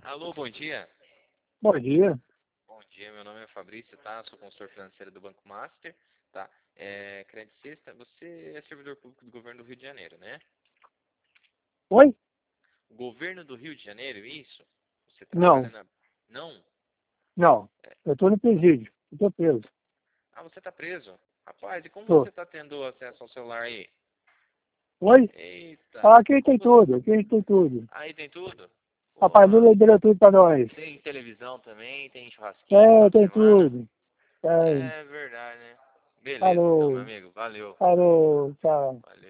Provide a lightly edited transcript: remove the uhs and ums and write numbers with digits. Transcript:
Alô, bom dia. Bom dia. Bom dia, meu nome é Fabrício, tá? Sou consultor financeiro do Banco Master, tá? Crédito Sexta, você é servidor público do governo do Rio de Janeiro, né? Oi? Governo do Rio de Janeiro, isso? Você trabalha Não, na... Não? não. Eu estou no presídio. Eu estou preso. Ah, você tá preso? Rapaz, e como Tô. você tá tendo acesso ao celular aí? Oi? Eita, Aqui como tem você... tudo, aqui tem tudo. Aí tem tudo? Papai Porra, Lula liberou tudo para nós. tem televisão também, tem churrasquinho É, final de tem semana? tudo. É. É verdade, né? Beleza então, meu Alô, amigo, valeu. alô, tchau. Valeu.